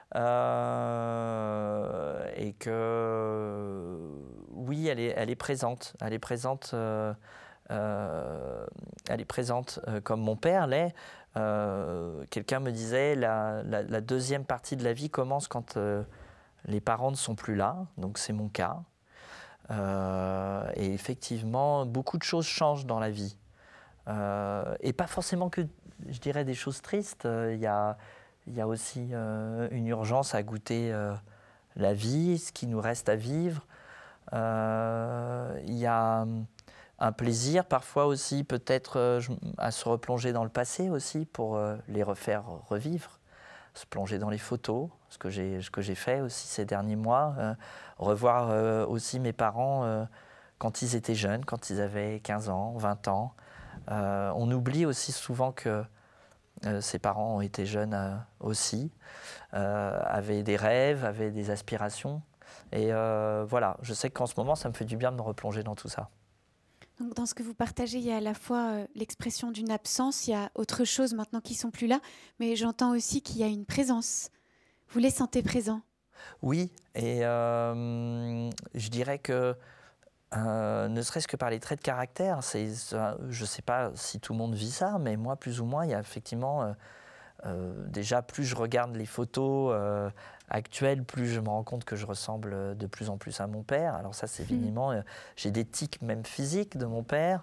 Euh, et que oui, elle est, elle est présente. Elle est présente, euh, euh, elle est présente euh, comme mon père l'est. Euh, quelqu'un me disait la, la, la deuxième partie de la vie commence quand euh, les parents ne sont plus là. Donc c'est mon cas. Euh, et effectivement, beaucoup de choses changent dans la vie. Euh, et pas forcément que, je dirais, des choses tristes. Il euh, y a, il y a aussi euh, une urgence à goûter euh, la vie, ce qui nous reste à vivre. Euh, Il y a un plaisir parfois aussi, peut-être euh, je- à se replonger dans le passé aussi pour euh, les refaire revivre, se plonger dans les photos, ce que j'ai ce que j'ai fait aussi ces derniers mois, euh, revoir euh, aussi mes parents euh, quand ils étaient jeunes, quand ils avaient quinze ans, vingt ans. Euh, on oublie aussi souvent que euh, ses parents ont été jeunes euh, aussi, euh, avaient des rêves, avaient des aspirations. Et euh, voilà, je sais qu'en ce moment, ça me fait du bien de me replonger dans tout ça. Donc, dans ce que vous partagez, il y a à la fois euh, l'expression d'une absence, il y a autre chose maintenant qui sont plus là, mais j'entends aussi qu'il y a une présence. Vous les sentez présents. Oui, et euh, je dirais que euh, ne serait-ce que par les traits de caractère, c'est, ça- je ne sais pas si tout le monde vit ça, mais moi, plus ou moins, il y a effectivement, euh, euh, déjà, plus je regarde les photos euh, actuelles, plus je me rends compte que je ressemble de plus en plus à mon père. Alors ça, c'est Mhm. évidemment, euh, j'ai des tics même physiques de mon père.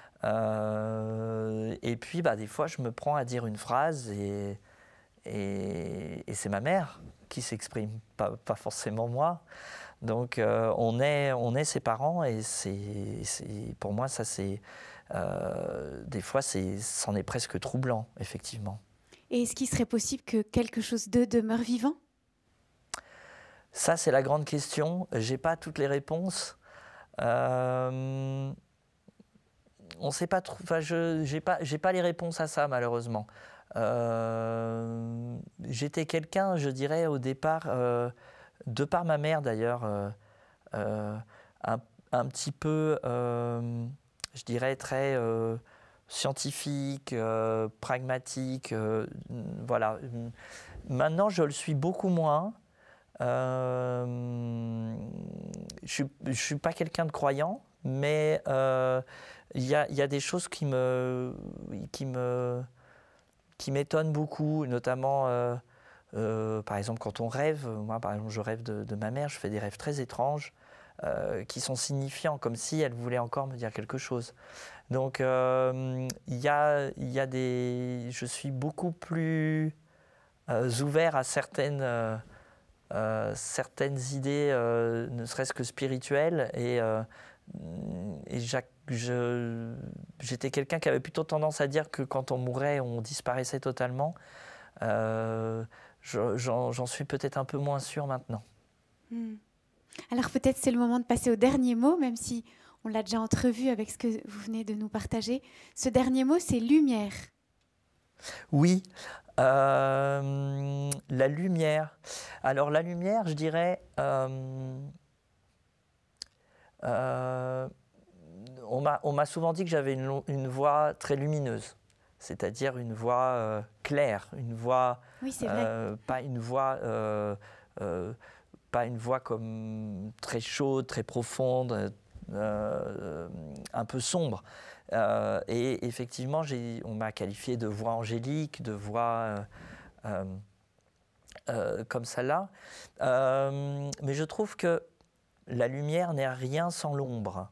Euh, et puis, bah, des fois, je me prends à dire une phrase et, et, et c'est ma mère qui s'exprime, pas, pas forcément moi. Donc, euh, on, est, on est ses parents et c'est, c'est, pour moi, ça, c'est, euh, des fois, c'est, c'en est presque troublant, effectivement. Et est-ce qu'il serait possible que quelque chose d'eux demeure vivant? Ça, c'est la grande question. J'ai pas toutes les réponses. Euh, on sait pas trop. Enfin, je j'ai pas j'ai pas les réponses à ça malheureusement. Euh, J'étais quelqu'un, je dirais au départ, euh, de par ma mère d'ailleurs, euh, euh, un, un petit peu, euh, je dirais très euh, scientifique, euh, pragmatique. Euh, voilà. Maintenant, je le suis beaucoup moins. Euh, je ne suis pas quelqu'un de croyant, mais euh, il y, a, y a des choses qui me, qui me, qui m'étonnent beaucoup, notamment, euh, euh, par exemple, quand on rêve. Moi, par exemple, je rêve de, de ma mère, je fais des rêves très étranges euh, qui sont signifiants, comme si elle voulait encore me dire quelque chose. Donc, euh, il y a, il y a des, je suis beaucoup plus euh, ouvert à certaines euh, euh, certaines idées, euh, ne serait-ce que spirituelles. Et, euh, et Jacques, je, j'étais quelqu'un qui avait plutôt tendance à dire que quand on mourait, on disparaissait totalement. Euh, je- j'en, j'en suis peut-être un peu moins sûr maintenant. Hmm. Alors peut-être c'est le moment de passer au dernier mot, même si on l'a déjà entrevu avec ce que vous venez de nous partager. Ce dernier mot, c'est lumière. Oui, euh, la lumière. Alors la lumière, je dirais, euh, euh, on m'a on m'a souvent dit que j'avais une, lo- une voix très lumineuse, c'est-à-dire une voix euh, claire, une voix, Oui, c'est vrai. euh, pas une voix, euh, euh, pas une voix comme très chaude, très profonde, euh, un peu sombre. Euh, et effectivement, j'ai, on m'a qualifié de voix angélique, de voix euh, euh, euh, comme celle-là. Euh, mais je trouve que la lumière n'est rien sans l'ombre.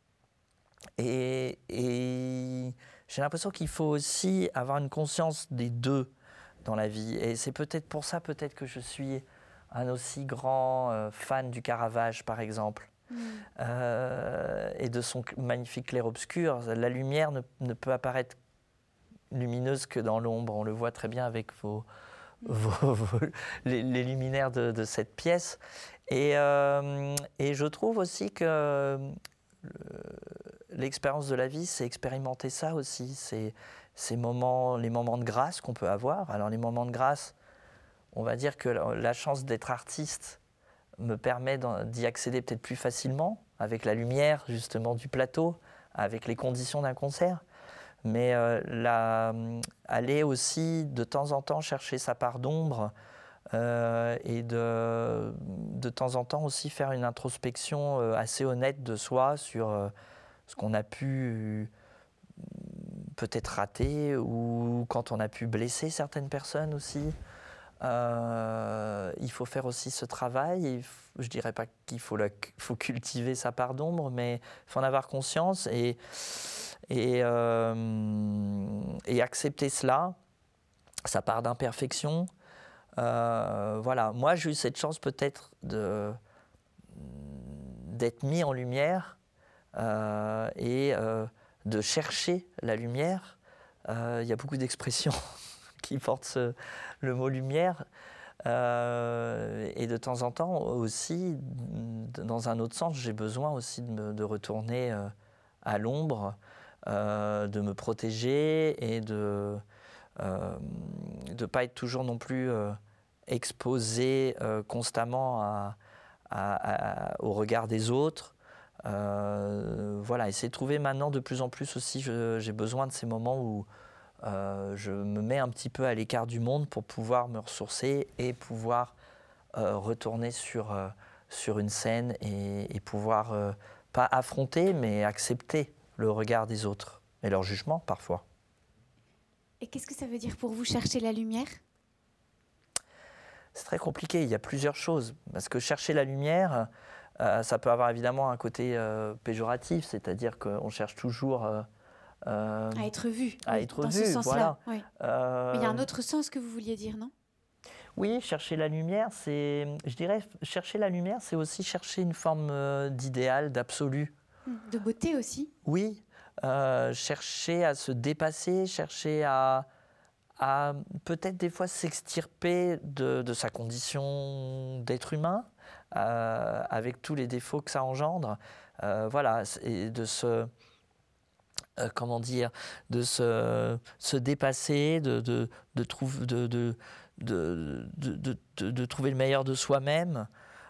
Et, et j'ai l'impression qu'il faut aussi avoir une conscience des deux dans la vie. Et c'est peut-être pour ça peut-être que je suis un aussi grand euh, fan du Caravage, par exemple, Hmm. euh, et de son magnifique clair-obscur. La lumière ne, ne peut apparaître lumineuse que dans l'ombre. On le voit très bien avec vos, vos- vos- les, les luminaires de, de cette pièce. Et, euh, et je trouve aussi que euh, l'expérience de la vie, c'est expérimenter ça aussi. C'est ces moments, les moments de grâce qu'on peut avoir. Alors les moments de grâce, on va dire que la, la chance d'être artiste me permet d'en- d'y accéder peut-être plus facilement, avec la lumière justement du plateau, avec les conditions d'un concert. Mais euh, la, aller aussi de temps en temps chercher sa part d'ombre euh, et de, de temps en temps aussi faire une introspection euh, assez honnête de soi sur euh, ce qu'on a pu peut-être rater ou quand on a pu blesser certaines personnes aussi. Euh, il faut faire aussi ce travail. Et je ne dirais pas qu'il faut, la, faut cultiver sa part d'ombre, mais il faut en avoir conscience et, et, euh, et accepter cela, sa part d'imperfection. Euh, voilà, moi j'ai eu cette chance peut-être de d'être mis en lumière euh, et euh, de chercher la lumière. Euh, il y a beaucoup d'expressions qui portent ce, le mot lumière. Euh, et de temps en temps aussi, dans un autre sens, j'ai besoin aussi de, me, de retourner euh, à l'ombre, euh, de me protéger et de euh, de pas être toujours non plus euh, exposé euh, constamment à, à, à, au regard des autres. Euh, voilà, essayer de trouver maintenant de plus en plus aussi, je, j'ai besoin de ces moments où euh, je me mets un petit peu à l'écart du monde pour pouvoir me ressourcer et pouvoir euh, retourner sur, euh, sur une scène et, et pouvoir, euh, pas affronter, mais accepter le regard des autres et leur jugement parfois. Et qu'est-ce que ça veut dire pour vous, chercher la lumière ? C'est très compliqué, il y a plusieurs choses. Parce que chercher la lumière, euh, ça peut avoir évidemment un côté euh, péjoratif, c'est-à-dire qu'on cherche toujours... Euh, euh, à être vu, à oui, être dans vu, ce sens-là. Voilà. Oui. Euh, Mais il y a un autre sens que vous vouliez dire, non ? Oui, chercher la lumière, c'est, je dirais, chercher la lumière, c'est aussi chercher une forme euh, d'idéal, d'absolu. De beauté aussi ? Oui, euh, chercher à se dépasser, chercher à, à peut-être des fois s'extirper de, de sa condition d'être humain, euh, avec tous les défauts que ça engendre. Euh, voilà, et de se... Euh, comment dire, de se, se dépasser, de, de, de, trouve, de, de, de, de, de, de trouver le meilleur de soi-même.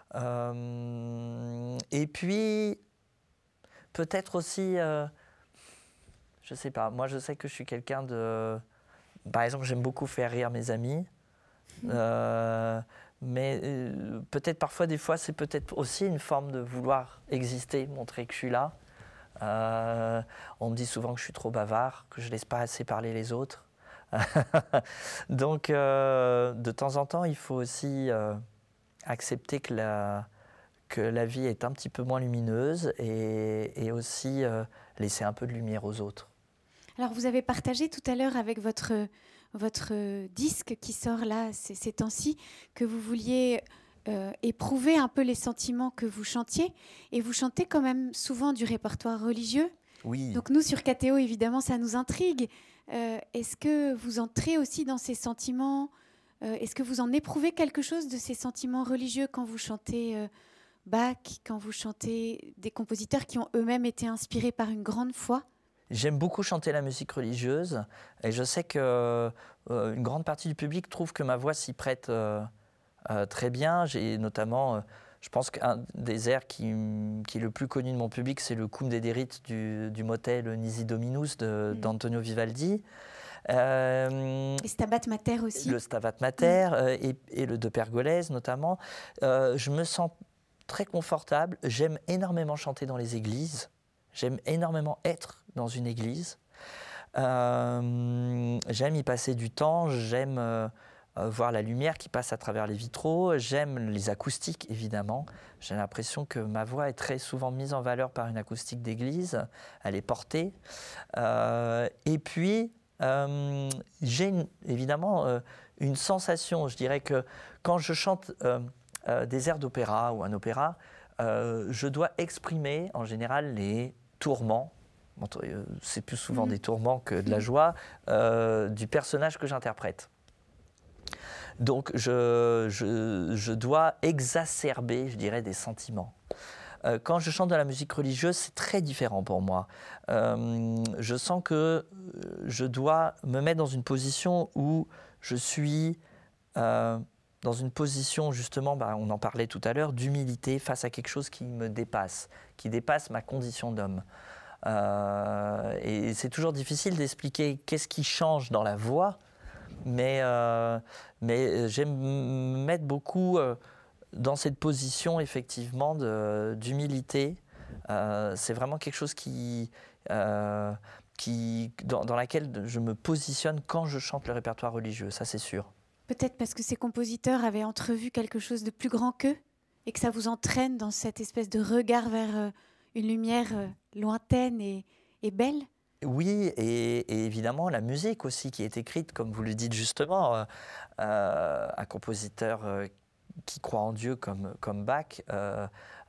Euh, et puis, peut-être aussi, euh, je ne sais pas, moi je sais que je suis quelqu'un de... Par exemple, j'aime beaucoup faire rire mes amis. Mmh. Euh, mais euh, peut-être parfois, des fois, c'est peut-être aussi une forme de vouloir exister, montrer que je suis là. Euh, on me dit souvent que je suis trop bavard, que je ne laisse pas assez parler les autres. Donc, euh, de temps en temps, il faut aussi euh, accepter que la, que la vie est un petit peu moins lumineuse et, et aussi euh, laisser un peu de lumière aux autres. Alors, vous avez partagé tout à l'heure avec votre, votre disque qui sort là ces, ces temps-ci que vous vouliez... Euh, éprouver un peu les sentiments que vous chantiez. Et vous chantez quand même souvent du répertoire religieux. Oui. Donc nous, sur K T O, évidemment, ça nous intrigue. Euh, est-ce que vous entrez aussi dans ces sentiments ? euh, Est-ce que vous en éprouvez quelque chose de ces sentiments religieux quand vous chantez euh, Bach, quand vous chantez des compositeurs qui ont eux-mêmes été inspirés par une grande foi ? J'aime beaucoup chanter la musique religieuse. Et je sais qu'une euh, grande partie du public trouve que ma voix s'y prête... Euh, Euh, très bien. J'ai notamment, euh, je pense qu'un des airs qui, qui est le plus connu de mon public, c'est le Cum Dederit du, du motet Nisi Dominus de, mmh. d'Antonio Vivaldi. Euh, et Stabat Mater aussi. Le Stabat Mater mmh. euh, et, et le De Pergolèse notamment. Euh, je me sens très confortable. J'aime énormément chanter dans les églises. J'aime énormément être dans une église. Euh, j'aime y passer du temps. J'aime... Euh, Euh, voir la lumière qui passe à travers les vitraux. J'aime les acoustiques, évidemment. J'ai l'impression que ma voix est très souvent mise en valeur par une acoustique d'église. Elle est portée. Euh, et puis, euh, j'ai une, évidemment euh, une sensation. Je dirais que quand je chante euh, euh, des airs d'opéra ou un opéra, euh, je dois exprimer, en général, les tourments. C'est plus souvent mmh. des tourments que de la joie, euh, du personnage que j'interprète. Donc, je, je, je dois exacerber, je dirais, des sentiments. Euh, quand je chante de la musique religieuse, c'est très différent pour moi. Euh, je sens que je dois me mettre dans une position où je suis euh, dans une position, justement, bah, on en parlait tout à l'heure, d'humilité face à quelque chose qui me dépasse, qui dépasse ma condition d'homme. Euh, et c'est toujours difficile d'expliquer qu'est-ce qui change dans la voix. Mais, euh, mais j'aime me mettre beaucoup euh, dans cette position, effectivement, de, d'humilité. Euh, c'est vraiment quelque chose qui, euh, qui, dans, dans laquelle je me positionne quand je chante le répertoire religieux, ça c'est sûr. Peut-être parce que ces compositeurs avaient entrevu quelque chose de plus grand qu'eux et que ça vous entraîne dans cette espèce de regard vers euh, une lumière euh, lointaine et, et belle. Oui, et, et évidemment la musique aussi qui est écrite, comme vous le dites justement, euh, euh, un compositeur euh, qui croit en Dieu comme, comme Bach, euh,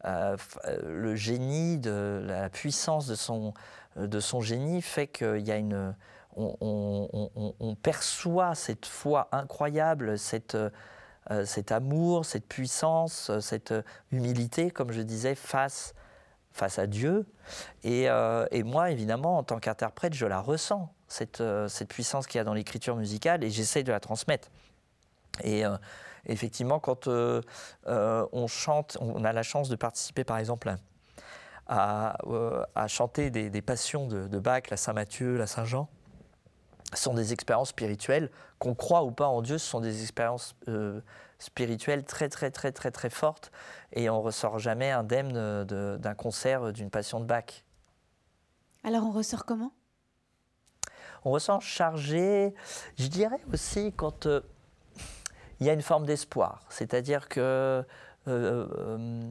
euh, le génie, de, la puissance de son, de son génie fait qu'il y a une, on, on, on, on perçoit cette foi incroyable, cette, euh, cet amour, cette puissance, cette humilité, comme je disais, face, face à Dieu. Et, euh, et moi, évidemment, en tant qu'interprète, je la ressens, cette, euh, cette puissance qu'il y a dans l'écriture musicale, et j'essaye de la transmettre. Et euh, effectivement, quand euh, euh, on chante, on a la chance de participer, par exemple, à, à, euh, à chanter des, des passions de, de Bach, la Saint-Matthieu, la Saint-Jean. Ce sont des expériences spirituelles, qu'on croit ou pas en Dieu, ce sont des expériences euh, spirituelles très, très, très, très, très fortes. Et on ne ressort jamais indemne de, de, d'un concert d'une passion de Bach. Alors, on ressort comment ? On ressort chargé, je dirais aussi, quand... Euh, il y a une forme d'espoir, c'est-à-dire que euh, euh,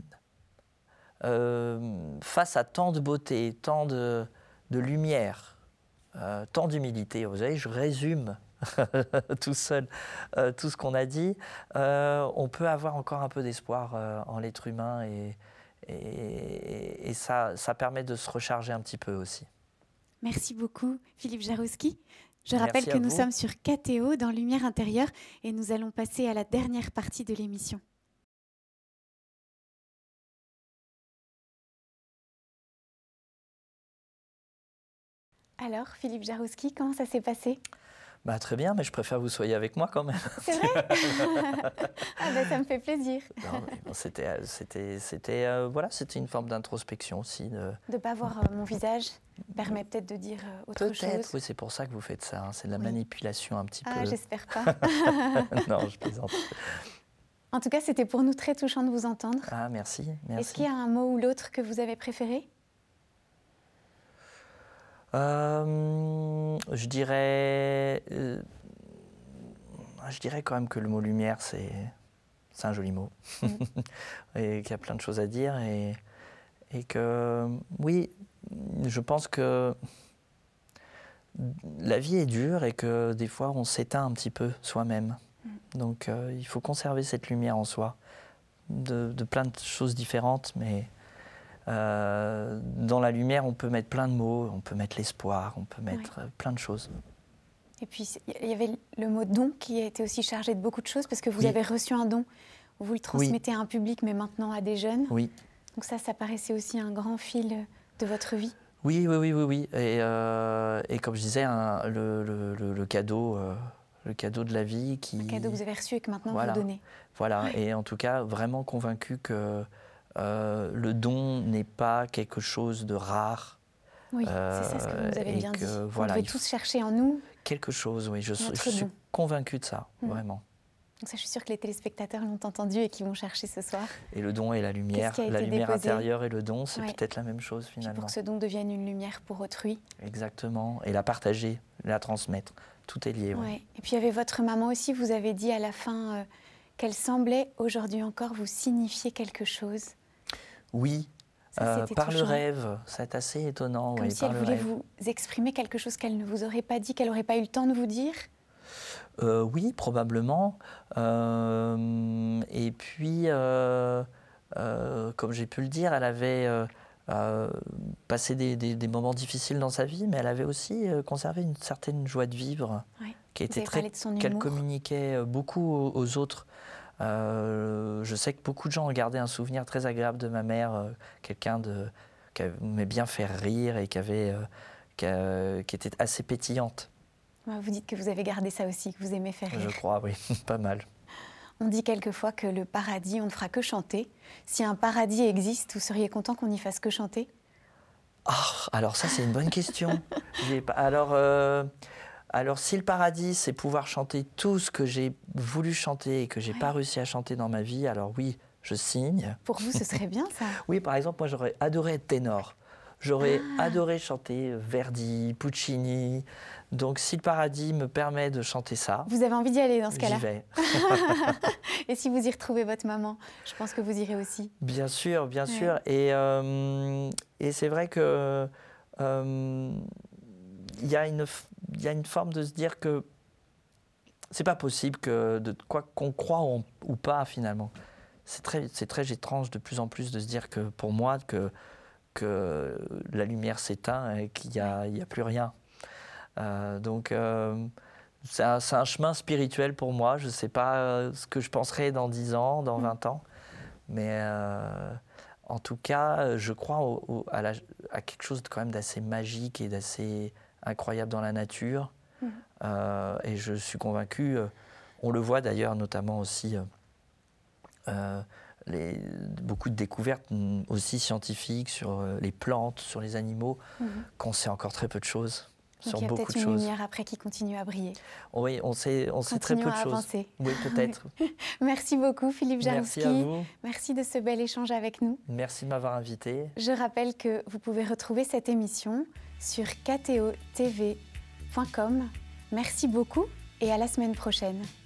euh, face à tant de beauté, tant de, de lumière, euh, tant d'humilité, vous savez, je résume tout seul euh, tout ce qu'on a dit, euh, on peut avoir encore un peu d'espoir euh, en l'être humain et, et, et ça, ça permet de se recharger un petit peu aussi. Merci beaucoup, Philippe Jarouski. Je rappelle Merci que nous vous. sommes sur K T O dans Lumière intérieure et nous allons passer à la dernière partie de l'émission. Alors, Philippe Jarouski, comment ça s'est passé ? Bah, très bien, mais je préfère que vous soyez avec moi quand même. C'est vrai. Ah ben, ça me fait plaisir. Non, mais bon, c'était, c'était, c'était, euh, voilà, c'était une forme d'introspection aussi. De ne pas voir euh, mon visage permet peut-être de dire euh, autre peut-être, chose. Peut-être, oui, c'est pour ça que vous faites ça. Hein. C'est de la oui. manipulation un petit ah, peu. Ah, j'espère pas. Non, je plaisante. En tout cas, c'était pour nous très touchant de vous entendre. Ah, merci, merci. Est-ce qu'il y a un mot ou l'autre que vous avez préféré ? Euh, je dirais, euh, je dirais quand même que le mot lumière, c'est, c'est un joli mot, mm. et qu'il y a plein de choses à dire, et, et que, oui, je pense que la vie est dure et que des fois on s'éteint un petit peu soi-même. Mm. Donc euh, il faut conserver cette lumière en soi, de, de plein de choses différentes, mais Euh, dans la lumière, on peut mettre plein de mots, on peut mettre l'espoir, on peut mettre ouais. plein de choses. Et puis, il y avait le mot don qui a été aussi chargé de beaucoup de choses, parce que vous oui. avez reçu un don, vous le transmettez oui. à un public, mais maintenant à des jeunes. Oui. Donc ça, ça paraissait aussi un grand fil de votre vie. Oui, oui, oui, oui. oui. Et, euh, et comme je disais, hein, le, le, le, le cadeau... Euh, le cadeau de la vie qui... Un cadeau que vous avez reçu et que maintenant voilà. vous donnez. Voilà, ouais. Et en tout cas, vraiment convaincu que Euh, le don n'est pas quelque chose de rare. Oui, euh, c'est ça ce que vous nous avez bien que, dit. Voilà, on devait tous chercher en nous quelque chose, oui. Je, notre je suis don. convaincu de ça, mmh. vraiment. Donc ça, je suis sûre que les téléspectateurs l'ont entendu et qu'ils vont chercher ce soir. Et le don et la lumière, la lumière déposé. intérieure et le don, c'est ouais. peut-être la même chose finalement. Puis pour que ce don devienne une lumière pour autrui. Exactement, et la partager, la transmettre, tout est lié. Ouais. Ouais. Et puis il y avait votre maman aussi, vous avez dit à la fin euh, qu'elle semblait aujourd'hui encore vous signifier quelque chose. Oui, ça, euh, par touchant. le rêve, c'est assez étonnant. Comme ouais, si par elle le voulait rêve. vous exprimer quelque chose qu'elle ne vous aurait pas dit, qu'elle n'aurait pas eu le temps de vous dire. Euh, oui, probablement. Euh, et puis, euh, euh, comme j'ai pu le dire, elle avait euh, euh, passé des, des, des moments difficiles dans sa vie, mais elle avait aussi euh, conservé une certaine joie de vivre, ouais. qui était Vous très, avez parlé de son qu'elle humour. communiquait beaucoup aux, aux autres. Euh, je sais que beaucoup de gens ont gardé un souvenir très agréable de ma mère, euh, quelqu'un de, qui aimait bien faire rire et qui, avait, euh, qui, a, qui était assez pétillante. Vous dites que vous avez gardé ça aussi, que vous aimez faire rire. Je crois, oui, pas mal. On dit quelquefois que le paradis, on ne fera que chanter. Si un paradis existe, vous seriez content qu'on n'y fasse que chanter ? Ah, alors ça, c'est une bonne question. pas, alors, euh, alors, si le paradis, c'est pouvoir chanter tout ce que j'ai voulu chanter et que je n'ai ouais. pas réussi à chanter dans ma vie, alors oui, je signe. Pour vous, ce serait bien, ça ? Oui, par exemple, moi, j'aurais adoré être ténor. J'aurais ah. adoré chanter Verdi, Puccini. Donc, si le paradis me permet de chanter ça... Vous avez envie d'y aller dans ce cas-là ? J'y vais. Et si vous y retrouvez votre maman, je pense que vous irez aussi. Bien sûr, bien ouais. sûr. Et, euh, et c'est vrai que euh, y a une, y a une forme de se dire que c'est pas possible que de quoi qu'on croit ou, ou pas, finalement. c'est très, c'est très étrange de plus en plus de se dire que pour moi, que, que la lumière s'éteint et qu'il n'y a, il y a plus rien. Euh, donc, euh, c'est un, c'est un chemin spirituel pour moi. Je ne sais pas ce que je penserai dans dix ans, dans vingt ans. Mais euh, en tout cas, je crois au, au, à, la, à quelque chose de quand même d'assez magique et d'assez incroyable dans la nature. Mmh. Euh, et je suis convaincu, euh, on le voit d'ailleurs notamment aussi, euh, euh, les, beaucoup de découvertes aussi scientifiques sur euh, les plantes, sur les animaux, mmh. qu'on sait encore très peu de choses. Donc sur il y a beaucoup peut-être de une choses. lumière après qui continue à briller. Oui, on sait, on sait très peu de à choses. Avancer. Oui, peut-être. Merci beaucoup Philippe Jarouski. Merci à vous. Merci de ce bel échange avec nous. Merci de m'avoir invité. Je rappelle que vous pouvez retrouver cette émission sur k t o t v point com. Merci beaucoup et à la semaine prochaine.